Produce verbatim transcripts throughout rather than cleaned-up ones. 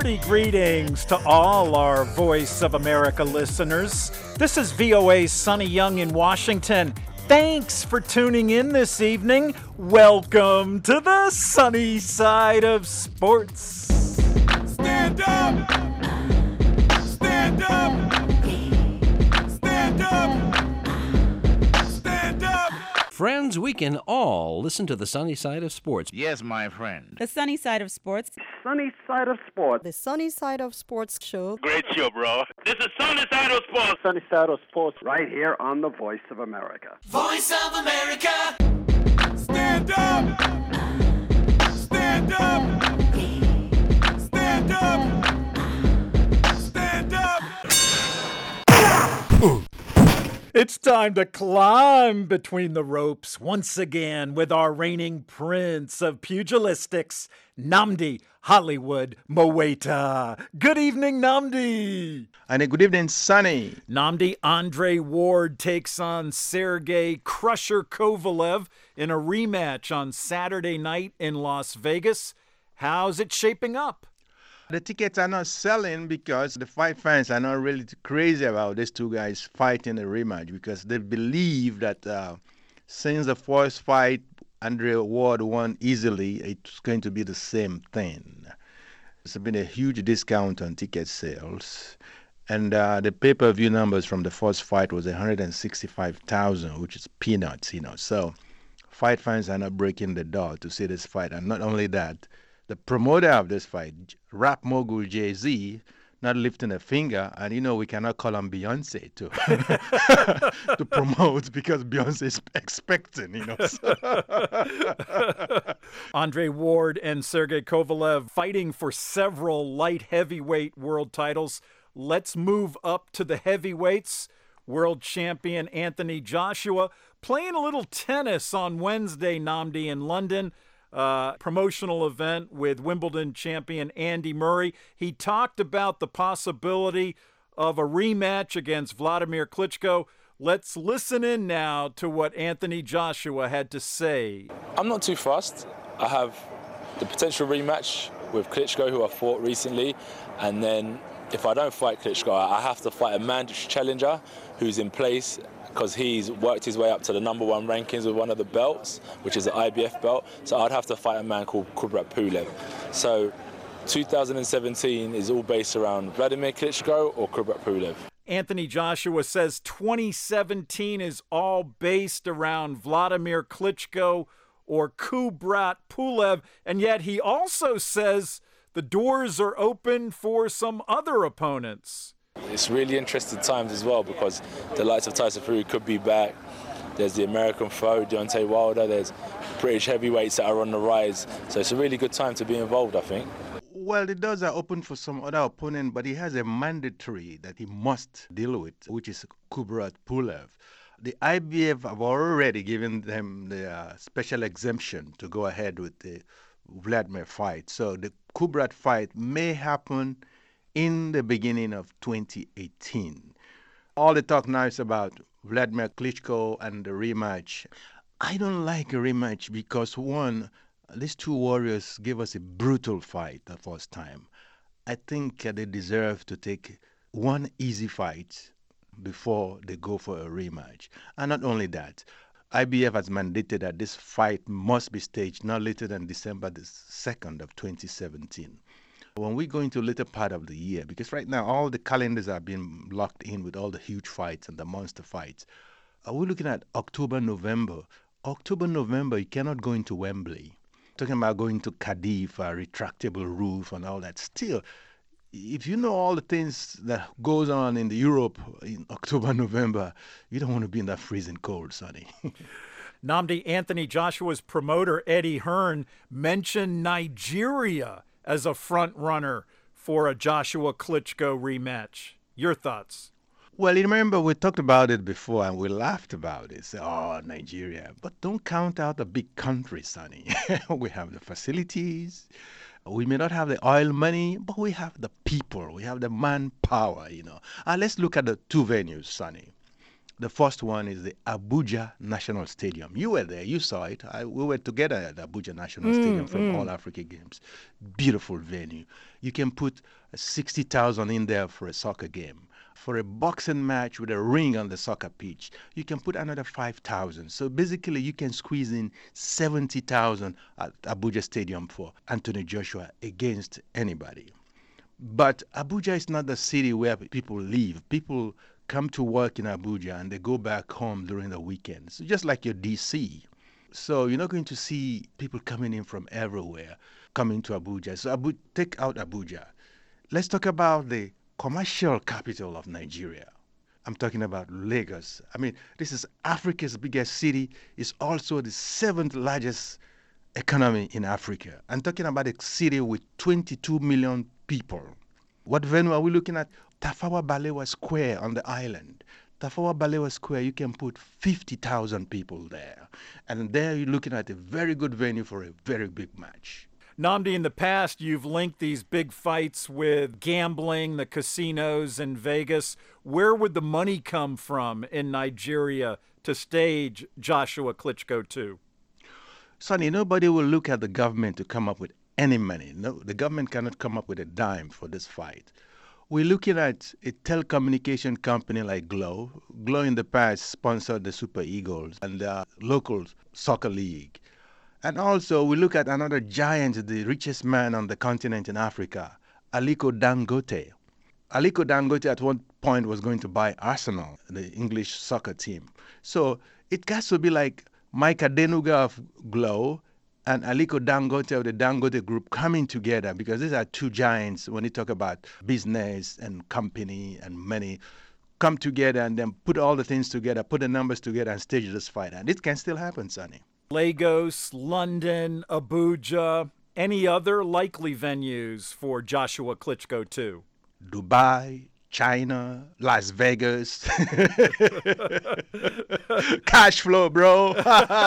Hearty greetings to all our Voice of America listeners. This is V O A's Sonny Young in Washington. Thanks for tuning in this evening. Welcome to the sunny side of sports. Stand up! Stand up! Stand up! Stand up! Friends, we can all listen to the sunny side of sports. Yes, my friend. The sunny side of sports. Sunny side of sports. The Sunny Side of Sports show. Great show, bro. This is Sunny Side of Sports. Sunny side of sports right here on the Voice of America. Voice of America! Stand up! Stand up! Stand up! Stand up! It's time to climb between the ropes once again with our reigning prince of pugilistics, Nnamdi Hollywood Mowaita. Good evening, Nnamdi. And a good evening, Sonny. Nnamdi, Andre Ward takes on Sergey Crusher Kovalev in a rematch on Saturday night in Las Vegas. How's it shaping up? The tickets are not selling because the fight fans are not really crazy about these two guys fighting a rematch because they believe that uh, since the first fight, Andre Ward won easily, it's going to be the same thing. There's been a huge discount on ticket sales. And uh, the pay-per-view numbers from the first fight was one hundred sixty-five thousand, which is peanuts, you know. So fight fans are not breaking the door to see this fight. And not only that, the promoter of this fight, rap mogul Jay-Z, not lifting a finger, and you know we cannot call on Beyonce to to promote because Beyonce is expecting, you know. Andre Ward and Sergey Kovalev fighting for several light heavyweight world titles. Let's move up to the heavyweights. World champion Anthony Joshua playing a little tennis on Wednesday, Nnamdi, in London. Uh, promotional event with Wimbledon champion Andy Murray. He talked about the possibility of a rematch against Vladimir Klitschko. Let's listen in now to what Anthony Joshua had to say. I'm not too fussed. I have the potential rematch with Klitschko, who I fought recently, and then if I don't fight Klitschko, I have to fight a mandatory challenger who's in place, because he's worked his way up to the number one rankings with one of the belts, which is the I B F belt. So I'd have to fight a man called Kubrat Pulev. So two thousand seventeen is all based around Vladimir Klitschko or Kubrat Pulev. Anthony Joshua says twenty seventeen is all based around Vladimir Klitschko or Kubrat Pulev, and yet he also says the doors are open for some other opponents. It's really interesting times as well because the likes of Tyson Fury could be back. There's the American foe, Deontay Wilder. There's British heavyweights that are on the rise. So it's a really good time to be involved, I think. Well, the doors are open for some other opponent, but he has a mandatory that he must deal with, which is Kubrat Pulev. The I B F have already given them the uh, special exemption to go ahead with the Vladimir fight. So the Kubrat fight may happen in the beginning of twenty eighteen. All the talk now is about Vladimir Klitschko and the rematch. I don't like a rematch because, one, these two warriors gave us a brutal fight the first time. I think uh, they deserve to take one easy fight before they go for a rematch. And not only that, I B F has mandated that this fight must be staged not later than December the second of twenty seventeen. When we go into the later part of the year, because right now all the calendars are being locked in with all the huge fights and the monster fights, are we looking at October, November? October, November, you cannot go into Wembley. Talking about going to Cardiff, a retractable roof and all that. Still, if you know all the things that goes on in the Europe in October, November, you don't want to be in that freezing cold, Sonny. Nnamdi, Anthony Joshua's promoter, Eddie Hearn, mentioned Nigeria as a front runner for a Joshua Klitschko rematch. Your thoughts? Well, you remember we talked about it before and we laughed about it. Say, oh, Nigeria. But don't count out the big country, Sonny. We have the facilities. We may not have the oil money, but we have the people. We have the manpower, you know. And let's look at the two venues, Sonny. The first one is the Abuja National Stadium. You were there, you saw it. I, we were together at the Abuja National mm, Stadium from mm. All Africa Games. Beautiful venue. You can put sixty thousand in there for a soccer game. For a boxing match with a ring on the soccer pitch, you can put another five thousand. So basically, you can squeeze in seventy thousand at Abuja Stadium for Anthony Joshua against anybody. But Abuja is not the city where people live. People come to work in Abuja and they go back home during the weekends, just like your D C. So you're not going to see people coming in from everywhere coming to Abuja. So Abu- take out Abuja. Let's talk about the commercial capital of Nigeria. I'm talking about Lagos. I mean, this is Africa's biggest city. It's also the seventh largest economy in Africa. I'm talking about a city with twenty-two million people. What venue are we looking at? Tafawa Balewa Square on the island. Tafawa Balewa Square, you can put fifty thousand people there. And there you're looking at a very good venue for a very big match. Nnamdi, in the past, you've linked these big fights with gambling, the casinos in Vegas. Where would the money come from in Nigeria to stage Joshua Klitschko two? Sonny, nobody will look at the government to come up with any money. No, the government cannot come up with a dime for this fight. We're looking at a telecommunication company like Glo. Glo in the past sponsored the Super Eagles and the local soccer league. And also we look at another giant, the richest man on the continent in Africa, Aliko Dangote. Aliko Dangote at one point was going to buy Arsenal, the English soccer team. So it has to be like Mike Adenuga of Glo and Aliko Dangote of the Dangote Group coming together, because these are two giants when you talk about business and company and money, come together and then put all the things together, put the numbers together and stage this fight. And it can still happen, Sonny. Lagos, London, Abuja, any other likely venues for Joshua Klitschko two? Dubai, China, Las Vegas. Cash flow, bro.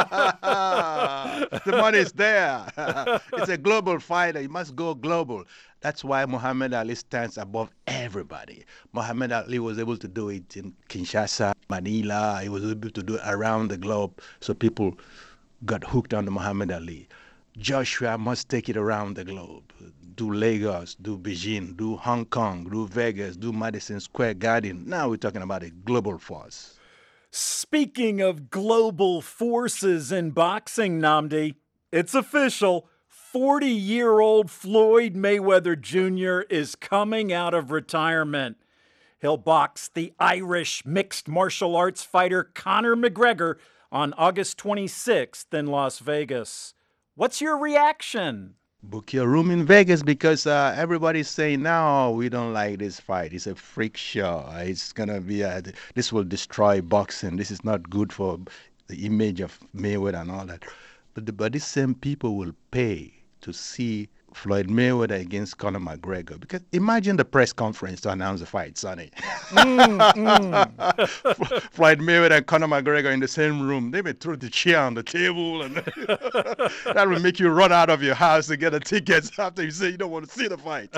The money's there. It's a global fighter. You must go global. That's why Muhammad Ali stands above everybody. Muhammad Ali was able to do it in Kinshasa, Manila. He was able to do it around the globe. So people got hooked on the Muhammad Ali. Joshua must take it around the globe. Do Lagos, do Beijing, do Hong Kong, do Vegas, do Madison Square Garden. Now we're talking about a global force. Speaking of global forces in boxing, Nnamdi, it's official. forty-year-old Floyd Mayweather Junior is coming out of retirement. He'll box the Irish mixed martial arts fighter Conor McGregor on August twenty-sixth in Las Vegas. What's your reaction? Book your room in Vegas, because uh, everybody's saying, no, we don't like this fight. It's a freak show. It's going to be, a, this will destroy boxing. This is not good for the image of Mayweather and all that. But, the, but these same people will pay to see Floyd Mayweather against Conor McGregor. Because imagine the press conference to announce the fight, Sonny. Mm, mm. Floyd Mayweather and Conor McGregor in the same room. They may throw the chair on the table, and that will make you run out of your house to get the tickets after you say you don't want to see the fight.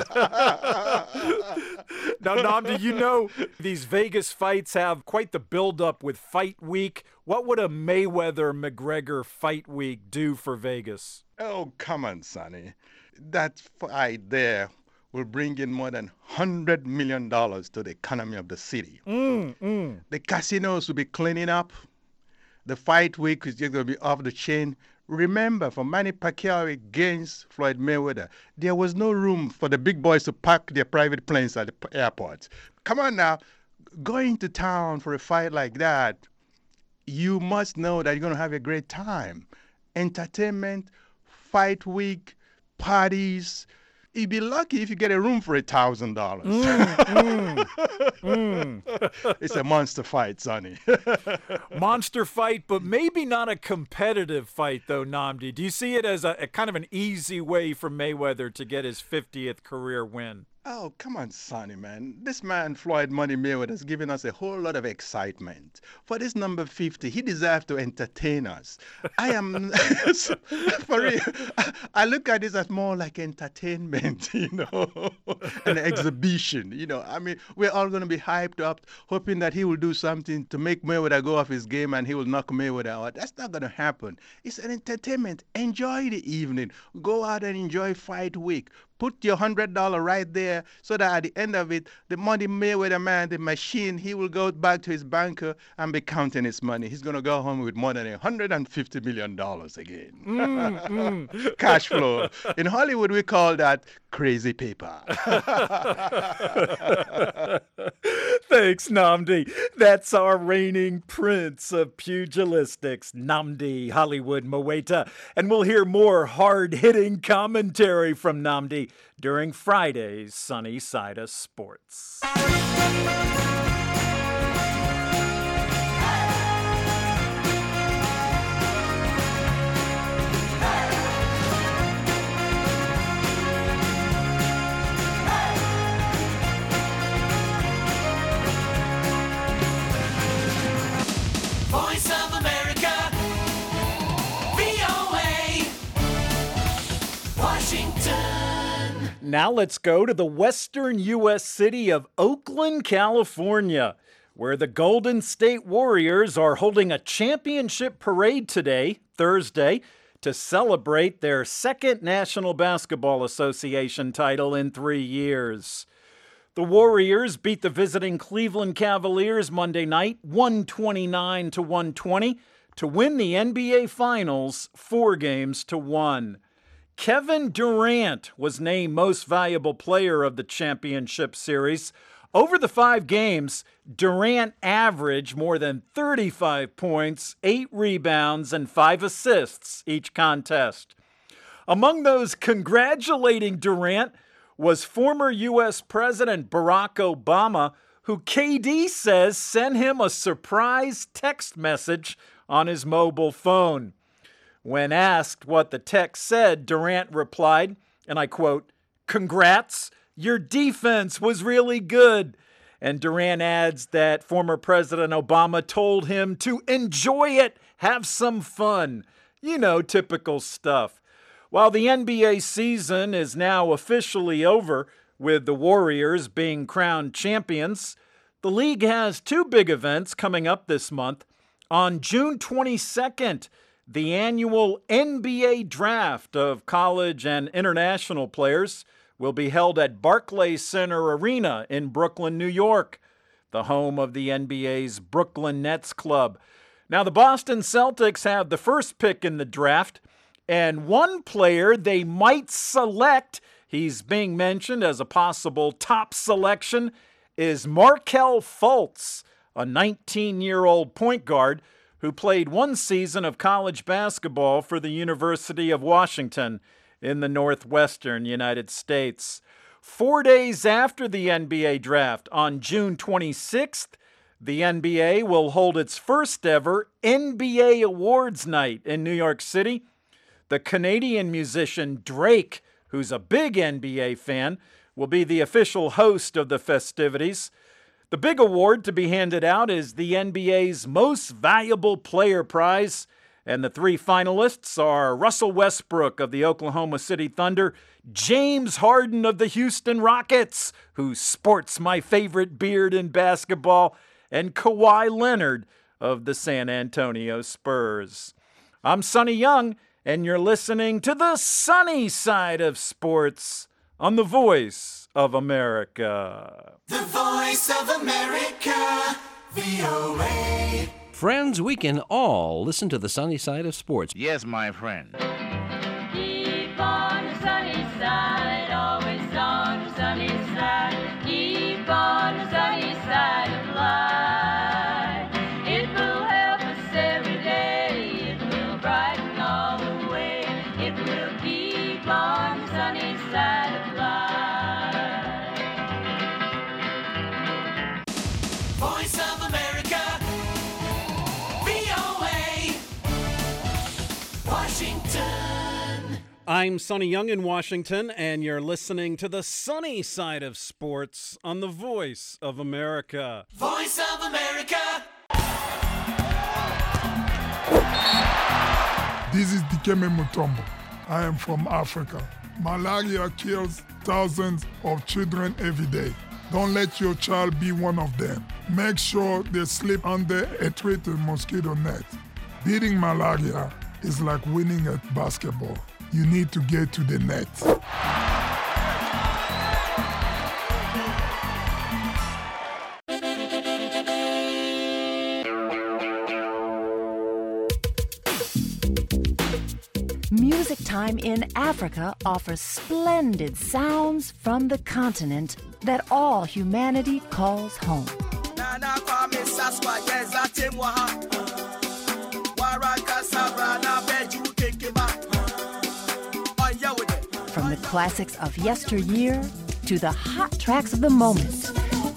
Now, Nnamdi, you know these Vegas fights have quite the build-up with Fight Week. What would a Mayweather-McGregor Fight Week do for Vegas? Oh, come on, Sonny. That fight there will bring in more than one hundred million dollars to the economy of the city. Mm, mm. The casinos will be cleaning up. The fight week is just going to be off the chain. Remember, for Manny Pacquiao against Floyd Mayweather, there was no room for the big boys to park their private planes at the airports. Come on now, going to town for a fight like that, you must know that you're going to have a great time. Entertainment, fight week, parties. You'd be lucky if you get a room for a thousand dollars. Mm, mm. It's a monster fight, Sonny. Monster fight, but maybe not a competitive fight, though, Nnamdi. Do you see it as a, a kind of an easy way for Mayweather to get his fiftieth career win? Oh, come on, Sonny, man. This man, Floyd Money Mayweather, has given us a whole lot of excitement. For this number fifty, he deserves to entertain us. I am, for real, I, I look at this as more like entertainment, you know, an exhibition, you know. I mean, we're all going to be hyped up, hoping that he will do something to make Mayweather go off his game and he will knock Mayweather out. That's not going to happen. It's an entertainment. Enjoy the evening. Go out and enjoy fight week. Put your one hundred dollars right there so that at the end of it, the money Mayweather man, the machine, he will go back to his banker and be counting his money. He's going to go home with more than one hundred fifty million dollars again. Mm, mm. Cash flow. In Hollywood, we call that crazy paper. Thanks, Nnamdi. That's our reigning prince of pugilistics, Nnamdi Hollywood Mweita. And we'll hear more hard-hitting commentary from Nnamdi during Friday's Sunny Side of Sports. Voice of America, V O A, Washington. Now let's go to the western U S city of Oakland, California, where the Golden State Warriors are holding a championship parade today, Thursday, to celebrate their second National Basketball Association title in three years. The Warriors beat the visiting Cleveland Cavaliers Monday night, one twenty-nine to one twenty, to win the N B A Finals four games to one. Kevin Durant was named Most Valuable Player of the championship series. Over the five games, Durant averaged more than thirty-five points, eight rebounds, and five assists each contest. Among those congratulating Durant was former U S President Barack Obama, who K D says sent him a surprise text message on his mobile phone. When asked what the text said, Durant replied, and I quote, "Congrats, your defense was really good." And Durant adds that former President Obama told him to enjoy it, have some fun. You know, typical stuff. While the N B A season is now officially over, with the Warriors being crowned champions, the league has two big events coming up this month. On June twenty-second, the annual N B A draft of college and international players will be held at Barclays Center Arena in Brooklyn, New York, the home of the N B A's Brooklyn Nets club. Now, the Boston Celtics have the first pick in the draft, and one player they might select, he's being mentioned as a possible top selection, is Markelle Fultz, a nineteen-year-old point guard who played one season of college basketball for the University of Washington in the northwestern United States. Four days after the N B A draft, on June twenty-sixth, the N B A will hold its first ever N B A Awards Night in New York City. The Canadian musician Drake, who's a big N B A fan, will be the official host of the festivities. The big award to be handed out is the N B A's Most Valuable Player Prize, and the three finalists are Russell Westbrook of the Oklahoma City Thunder, James Harden of the Houston Rockets, who sports my favorite beard in basketball, and Kawhi Leonard of the San Antonio Spurs. I'm Sonny Young, and you're listening to the Sunny Side of Sports on the Voice of America. The Voice of America, V O A. Friends, we can all listen to the Sunny Side of Sports. Yes, my friend. Keep on the sunny side, always on the sunny side. Keep on the sunny side of life. It will help us every day. It will brighten all the way. It will keep on the sunny side of life. Voice of America, V O A, Washington. I'm Sonny Young in Washington, and you're listening to the sunny side of sports on the Voice of America. Voice of America. This is Dikeme Mutombo. I am from Africa. Malaria kills thousands of children every day. Don't let your child be one of them. Make sure they sleep under a treated mosquito net. Beating malaria is like winning at basketball. You need to get to the net. Music Time in Africa offers splendid sounds from the continent that all humanity calls home. From the classics of yesteryear to the hot tracks of the moment.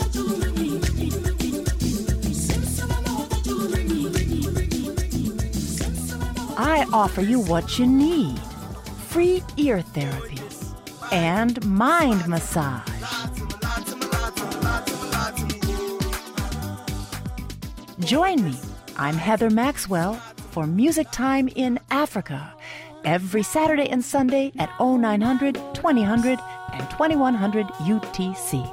I offer you what you need. Free ear therapy and mind massage. Join me. I'm Heather Maxwell for Music Time in Africa every Saturday and Sunday at oh nine hundred, twenty hundred, and twenty-one hundred U T C.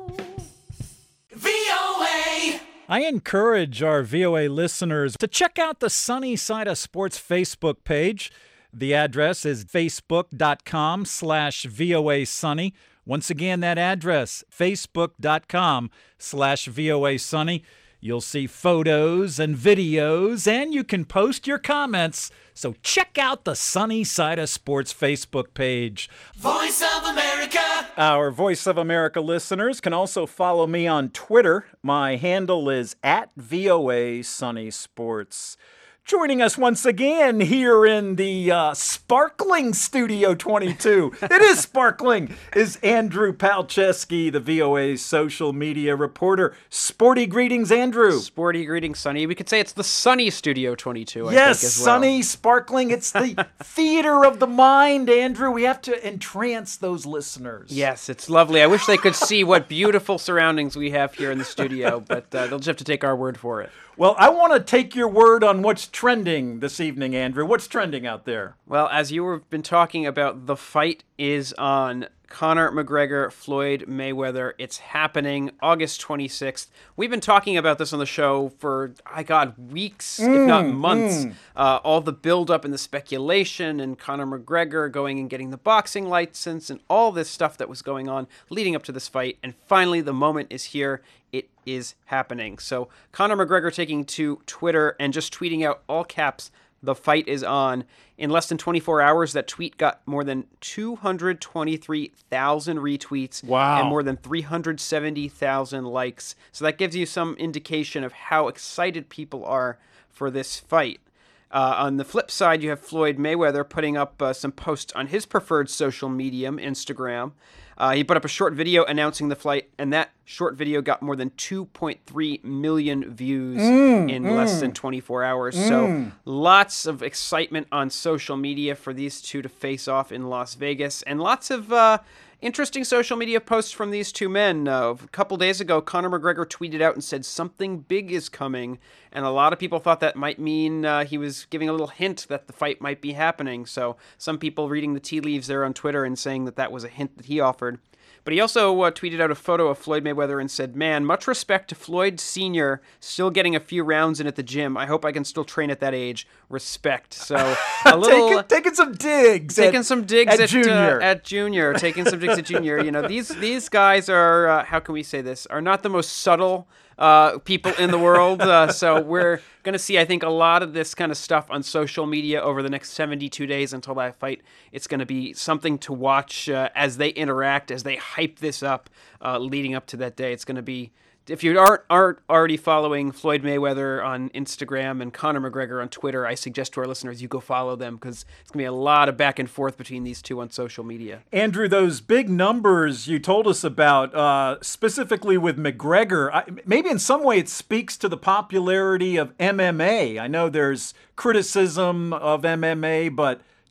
V O A. I encourage our V O A listeners to check out the Sunny Side of Sports Facebook page. The address is facebook.com slash VOA Sunny. Once again, that address, facebook.com slash VOA Sunny. You'll see photos and videos, and you can post your comments. So check out the Sunny Side of Sports Facebook page. Voice of America. Our Voice of America listeners can also follow me on Twitter. My handle is at V O A Sunny Sports. Joining us once again here in the uh, sparkling Studio twenty-two, it is sparkling, is Andrew Palczewski, the V O A's social media reporter. Sporty greetings, Andrew. Sporty greetings, Sunny. We could say it's the sunny Studio twenty-two, I yes, think, as well. sunny, sparkling. It's the theater of the mind, Andrew. We have to entrance those listeners. Yes, it's lovely. I wish they could see what beautiful surroundings we have here in the studio, but uh, they'll just have to take our word for it. Well, I want to take your word on what's trending this evening, Andrew. What's trending out there? Well, as you have been talking about, the fight is on. Conor McGregor, Floyd Mayweather. It's happening August twenty-sixth. We've been talking about this on the show for, I God, weeks, mm, if not months. Mm. Uh, all the build-up and the speculation and Conor McGregor going and getting the boxing license and all this stuff that was going on leading up to this fight. And finally, the moment is here. It is happening. So Conor McGregor taking to Twitter and just tweeting out all caps, "The fight is on." In less than twenty-four hours, that tweet got more than two hundred twenty-three thousand retweets. Wow. And more than three hundred seventy thousand likes. So that gives you some indication of how excited people are for this fight. Uh, on the flip side, you have Floyd Mayweather putting up uh, some posts on his preferred social medium, Instagram. Uh, he put up a short video announcing the flight, and that short video got more than two point three million views mm, in mm, less than twenty-four hours. Mm. So lots of excitement on social media for these two to face off in Las Vegas, and lots of uh, interesting social media posts from these two men. Uh, a couple days ago, Conor McGregor tweeted out and said something big is coming, and a lot of people thought that might mean uh, he was giving a little hint that the fight might be happening. So some people reading the tea leaves there on Twitter and saying that that was a hint that he offered. But he also uh, tweeted out a photo of Floyd Mayweather and said, "Man, much respect to Floyd Senior, still getting a few rounds in at the gym. I hope I can still train at that age. Respect." So a little taking, taking some digs, taking at, some digs at, at Junior, uh, at Junior, taking some digs at Junior. You know, these these guys are uh, how can we say this? Are not the most subtle uh, people in the world. Uh, so we're going to see, I think, a lot of this kind of stuff on social media over the next seventy-two days until that fight. It's going to be something to watch uh, as they interact, as they hype this up uh, leading up to that day. It's going to be, if you aren't, aren't already following Floyd Mayweather on Instagram and Conor McGregor on Twitter, I suggest to our listeners you go follow them because it's going to be a lot of back and forth between these two on social media. Andrew, those big numbers you told us about, uh, specifically with McGregor, I, maybe in some way it speaks to the popularity of M M A. I know there's criticism of M M A, but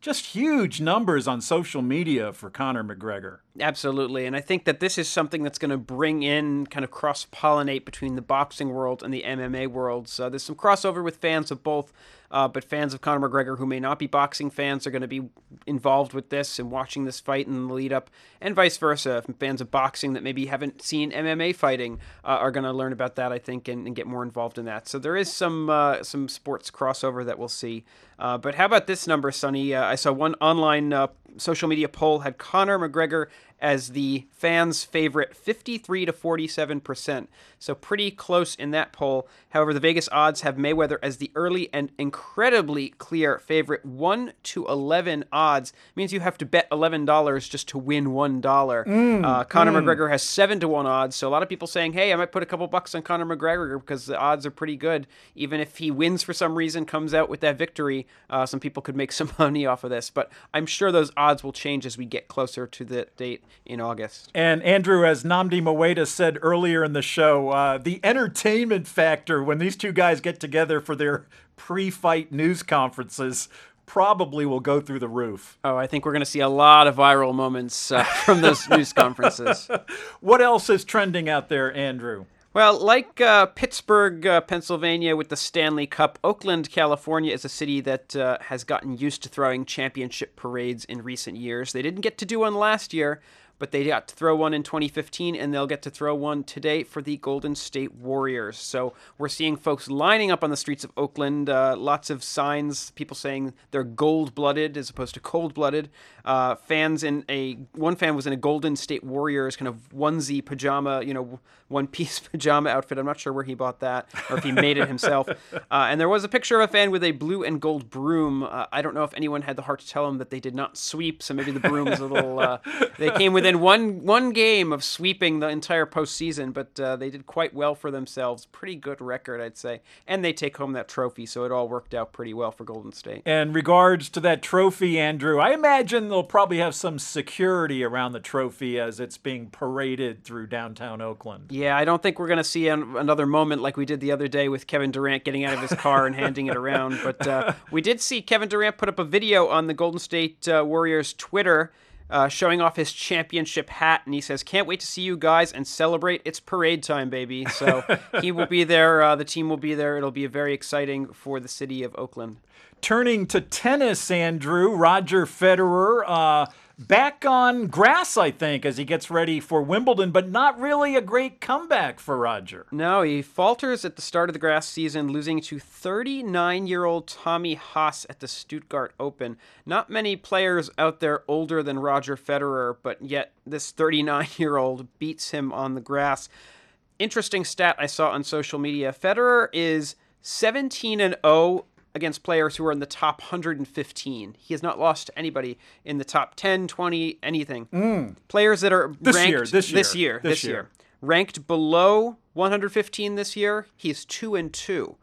just huge numbers on social media for Conor McGregor. Absolutely. And I think that this is something that's going to bring in, kind of cross-pollinate between the boxing world and the M M A world. So there's some crossover with fans of both, uh, but fans of Conor McGregor who may not be boxing fans are going to be involved with this and watching this fight in the lead up, and vice versa. Fans of boxing that maybe haven't seen M M A fighting uh, are going to learn about that, I think, and, and get more involved in that. So there is some uh, some sports crossover that we'll see. Uh, but how about this number, Sonny? Uh, I saw one online uh, social media poll had Conor McGregor as the fans' favorite, fifty-three to forty-seven percent. So pretty close in that poll. However, the Vegas odds have Mayweather as the early and incredibly clear favorite. one to eleven odds means you have to bet eleven dollars just to win one dollar. Mm, uh, Conor mm. McGregor has seven to one odds. So a lot of people saying, hey, I might put a couple bucks on Conor McGregor because the odds are pretty good. Even if he wins for some reason, comes out with that victory, uh, some people could make some money off of this. But I'm sure those odds will change as we get closer to the date in August. And Andrew, as Nnamdi Moeda said earlier in the show, uh, the entertainment factor when these two guys get together for their pre-fight news conferences probably will go through the roof. Oh, I think we're going to see a lot of viral moments uh, from those news conferences. What else is trending out there, Andrew? Well, like uh, Pittsburgh, uh, Pennsylvania with the Stanley Cup, Oakland, California is a city that uh, has gotten used to throwing championship parades in recent years. They didn't get to do one last year, but they got to throw one in twenty fifteen, and they'll get to throw one today for the Golden State Warriors. So we're seeing folks lining up on the streets of Oakland, uh, lots of signs, people saying they're gold-blooded as opposed to cold-blooded. Uh, fans in a, one fan was in a Golden State Warriors kind of onesie pajama, you know, one-piece pajama outfit. I'm not sure where he bought that or if he made it himself. Uh, and there was a picture of a fan with a blue and gold broom. Uh, I don't know if anyone had the heart to tell him that they did not sweep, so maybe the broom is a little... Uh, they came within one one game of sweeping the entire postseason, but uh, they did quite well for themselves. Pretty good record, I'd say. And they take home that trophy, so it all worked out pretty well for Golden State. In regards to that trophy, Andrew, I imagine they'll probably have some security around the trophy as it's being paraded through downtown Oakland. Yeah, I don't think we're going to see an, another moment like we did the other day with Kevin Durant getting out of his car and handing it around. But uh, we did see Kevin Durant put up a video on the Golden State uh, Warriors Twitter Uh, showing off his championship hat, and he says, can't wait to see you guys and celebrate. It's parade time, baby. So he will be there. Uh, the team will be there. It'll be very exciting for the city of Oakland. Turning to tennis, Andrew, Roger Federer uh, back on grass, I think, as he gets ready for Wimbledon, but not really a great comeback for Roger. No, he falters at the start of the grass season, losing to thirty-nine-year-old Tommy Haas at the Stuttgart Open. Not many players out there older than Roger Federer, but yet this thirty-nine-year-old beats him on the grass. Interesting stat I saw on social media. Federer is seventeen and oh against players who are in the top one hundred fifteen. He has not lost to anybody in the top ten, twenty, anything. Mm. Players that are this ranked year, this year, this year, this this year. year, ranked below one hundred fifteen this year, he's two and two.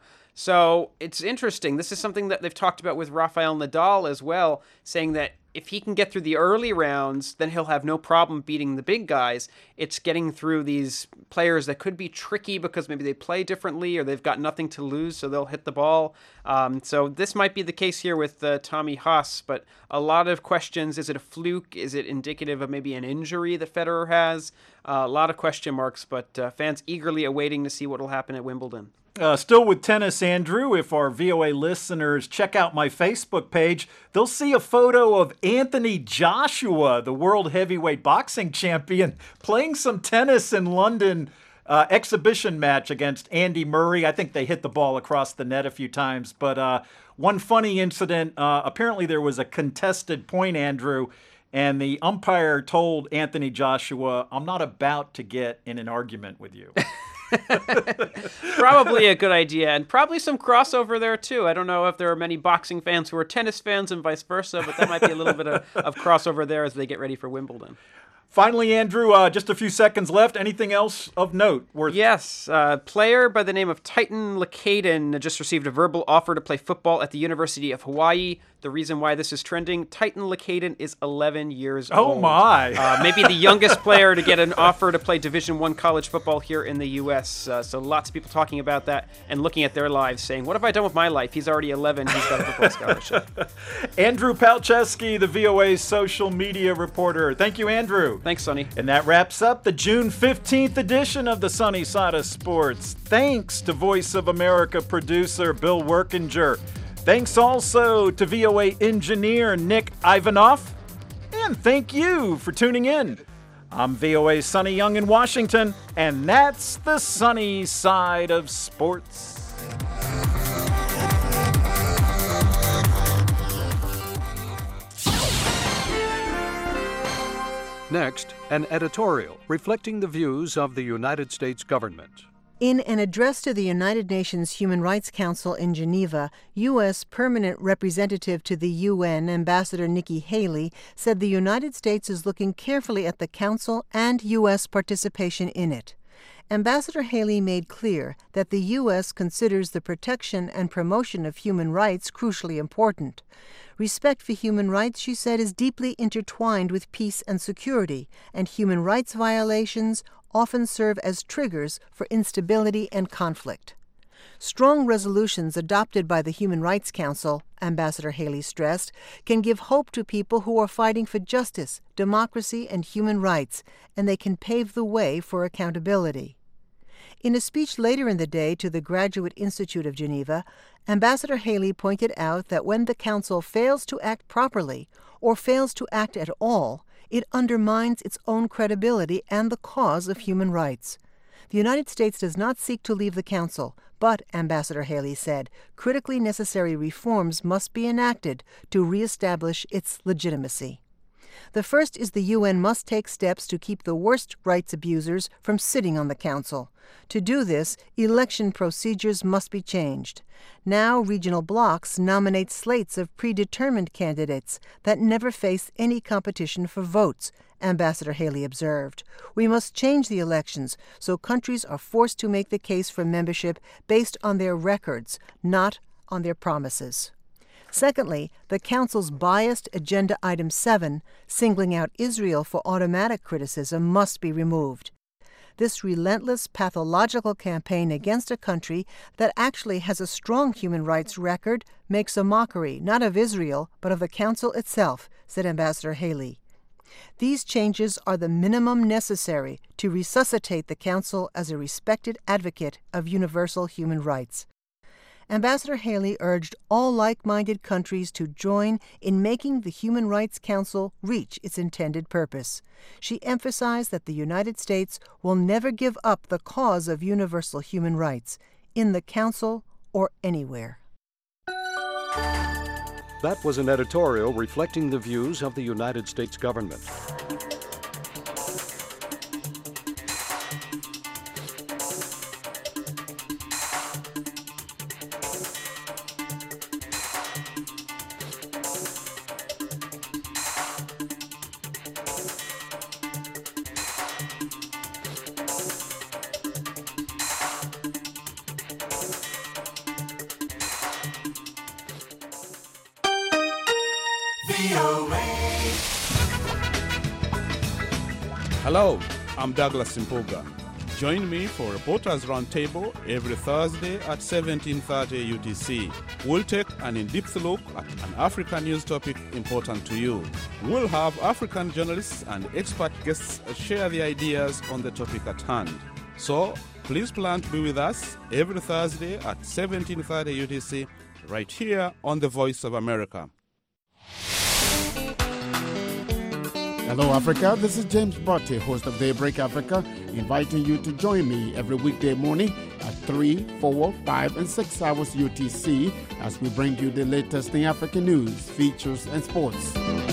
So it's interesting. This is something that they've talked about with Rafael Nadal as well, saying that if he can get through the early rounds, then he'll have no problem beating the big guys. It's getting through these players that could be tricky because maybe they play differently or they've got nothing to lose, so they'll hit the ball. Um, so this might be the case here with uh, Tommy Haas, but a lot of questions. Is it a fluke? Is it indicative of maybe an injury that Federer has? Uh, a lot of question marks, but uh, fans eagerly awaiting to see what will happen at Wimbledon. Uh, still with tennis, Andrew, if our V O A listeners check out my Facebook page, they'll see a photo of Anthony Joshua, the world heavyweight boxing champion, playing some tennis in London. Uh, exhibition match against Andy Murray. I think they hit the ball across the net a few times. But uh, one funny incident, uh, apparently there was a contested point, Andrew, and the umpire told Anthony Joshua, I'm not about to get in an argument with you. Probably a good idea, and probably some crossover there too. I don't know if there are many boxing fans who are tennis fans and vice versa, but that might be a little bit of, of crossover there as they get ready for Wimbledon. Finally, Andrew, uh, just a few seconds left. Anything else of note worth? Yes. A uh, player by the name of Titan Lakaden just received a verbal offer to play football at the University of Hawaii. The reason why this is trending, Titan Lakaden is eleven years oh old. Oh, my. uh, maybe the youngest player to get an offer to play Division One college football here in the U S. Uh, so lots of people talking about that and looking at their lives saying, what have I done with my life? He's already eleven. He's got a football scholarship. Andrew Palczewski, the V O A's social media reporter. Thank you, Andrew. Thanks, Sonny. And that wraps up the June fifteenth edition of the Sunny Side of Sports. Thanks to Voice of America producer Bill Workinger. Thanks also to V O A engineer Nick Ivanoff. And thank you for tuning in. I'm V O A's Sonny Young in Washington, and that's the Sunny Side of Sports. Next, an editorial reflecting the views of the United States government. In an address to the United Nations Human Rights Council in Geneva, U S Permanent Representative to the U N, Ambassador Nikki Haley, said the United States is looking carefully at the Council and U S participation in it. Ambassador Haley made clear that the U S considers the protection and promotion of human rights crucially important. Respect for human rights, she said, is deeply intertwined with peace and security, and human rights violations often serve as triggers for instability and conflict. Strong resolutions adopted by the Human Rights Council, Ambassador Haley stressed, can give hope to people who are fighting for justice, democracy, and human rights, and they can pave the way for accountability. In a speech later in the day to the Graduate Institute of Geneva, Ambassador Haley pointed out that when the Council fails to act properly or fails to act at all, it undermines its own credibility and the cause of human rights. The United States does not seek to leave the Council, but, Ambassador Haley said, critically necessary reforms must be enacted to reestablish its legitimacy. The first is the U N must take steps to keep the worst rights abusers from sitting on the Council. To do this, election procedures must be changed. Now, regional blocs nominate slates of predetermined candidates that never face any competition for votes, Ambassador Haley observed. We must change the elections so countries are forced to make the case for membership based on their records, not on their promises. Secondly, the Council's biased Agenda Item seven, singling out Israel for automatic criticism, must be removed. This relentless, pathological campaign against a country that actually has a strong human rights record makes a mockery, not of Israel, but of the Council itself, said Ambassador Haley. These changes are the minimum necessary to resuscitate the Council as a respected advocate of universal human rights. Ambassador Haley urged all like-minded countries to join in making the Human Rights Council reach its intended purpose. She emphasized that the United States will never give up the cause of universal human rights, in the Council or anywhere. That was an editorial reflecting the views of the United States government. Hello, I'm Douglas Simpoga. Join me for Reporters Roundtable every Thursday at seventeen thirty U T C. We'll take an in-depth look at an African news topic important to you. We'll have African journalists and expert guests share their ideas on the topic at hand. So, please plan to be with us every Thursday at seventeen thirty U T C, right here on The Voice of America. Hello, Africa. This is James Botte, host of Daybreak Africa, inviting you to join me every weekday morning at three, four, five, and six hours U T C as we bring you the latest in African news, features, and sports.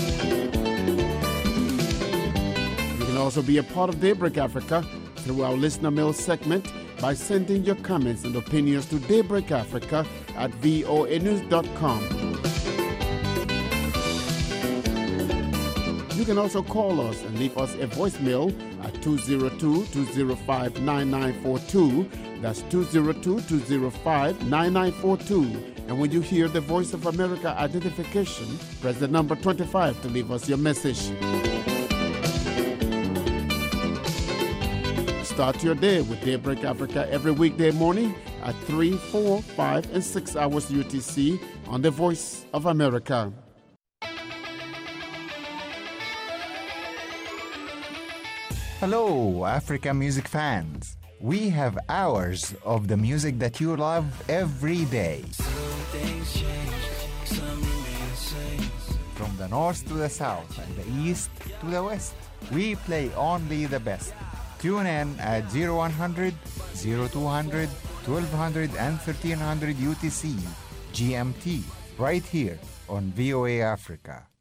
You can also be a part of Daybreak Africa through our listener mail segment by sending your comments and opinions to Daybreak Africa at voa news dot com. You can also call us and leave us a voicemail at two oh two, two oh five, nine nine four two. That's two oh two, two oh five, nine nine four two. And when you hear the Voice of America identification, press the number twenty-five to leave us your message. Start your day with Daybreak Africa every weekday morning at three, four, five, and six hours U T C on the Voice of America. Hello, Africa music fans. We have hours of the music that you love every day. From the north to the south and the east to the west, we play only the best. Tune in at oh one hundred, oh two hundred, twelve hundred, and thirteen hundred U T C G M T right here on V O A Africa.